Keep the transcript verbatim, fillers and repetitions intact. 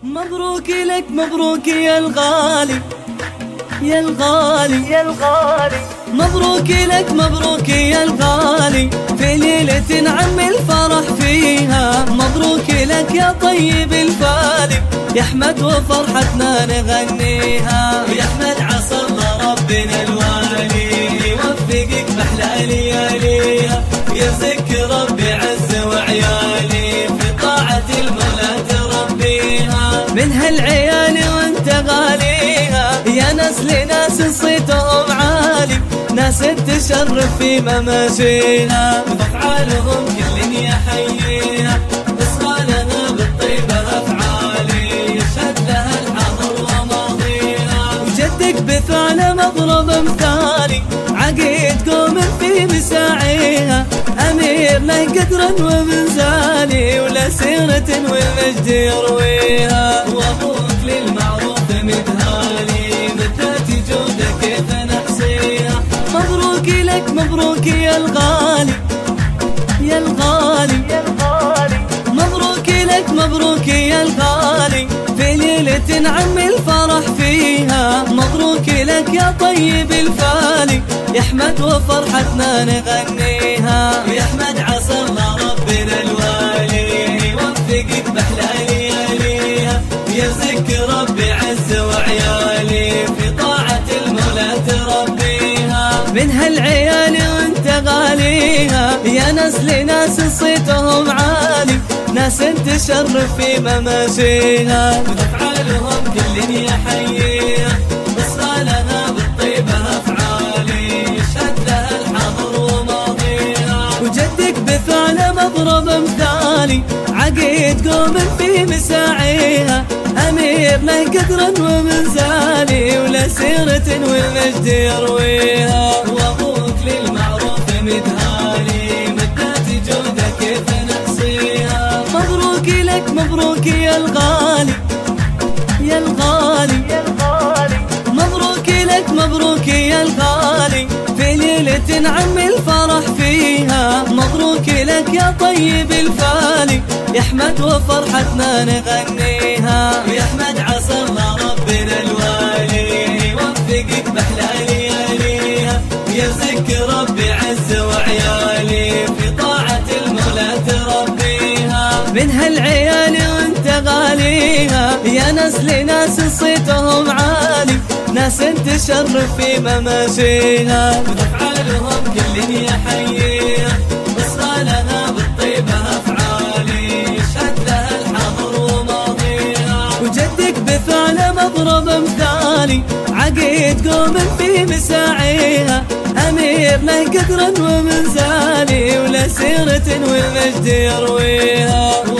مبروك لك مبروك يا الغالي يا الغالي يا الغالي، مبروك لك مبروك يا الغالي، في ليلة نعم الفرح فيها. مبروك لك يا طيب الفالي، يا أحمد وفرحتنا نغنيها. يا أحمد عسى الله ربنا الوالي يوفقك بأحلى لياليها، يرزقك ربي عز وعيالي في طاعة المولى تربيها. من هالعيال وانت غاليها، يا نسل ناس صيتهم عالي، ناس تشرف في مماشيها، وافعالهم كل يحييها، اصغالها بالطيبة افعالي يشهد لها الحاضر وماضيها. وجدك بفعل مضرب مثالي، عقيد قوم في مساعيها، امير له قدرا ومنزالي، ولا سيرة والمجد يرويها. وابوك للمعروف مدهالي، مدات جوده كيف نحصيها. مبروك لك مبروك يا الغالي يا الغالي يا الغالي، مبروك لك مبروك يا الغالي، في ليلة نعم الفرح فيها. مبروك لك يا طيب الفالي، يا أحمد وفرحتنا نغنيها. يا أحمد عسى الله ربنا الوالي يوفقك بأحلى لياليها، يرزقك ربي عز وعيالي في طاعة المولى تربيها. من هالعيال وانت غاليها، يا نسل ناس صيتهم عالي، ناس تشرف في مماشيها، وافعالهم كل يحييها، اصغالها بالطيبة افعالي يشهد لها الحاضر وماضيها. وجدك بفعل مضرب مثالي، عقيد قوم في مساعيها، امير له قدرا ومنزالي، ولا سيرة والمجد يرويها. وابوك للمعروف مدهالي، مدات جوده كيف نحصيها. مبروك لك مبروك يا الغالي يا الغالي يا الغالي، مبروك لك مبروك يا الغالي، في ليلة نعم الفرح فيها. مبروك لك يا طيب الفالي، يا أحمد وفرحتنا نغنيها. يا أحمد عسى الله ربنا الوالي يوفقك بأحلى لياليها، يرزقك ربي عز وعيالي في طاعة المولى تربيها. من هالعيال وانت غاليها، يا نسل ناس صيتهم عالي، ناس تشرف في مماشيها، وافعالهم كل يحييها، اصغالها بالطيبة افعالي يشهد لها الحاضر وماضيها. وجدك بفعل مضرب مثالي، عقيد قوم في مساعيها، امير له قدرا ومنزالي، ولا سيرة والمجد يرويها.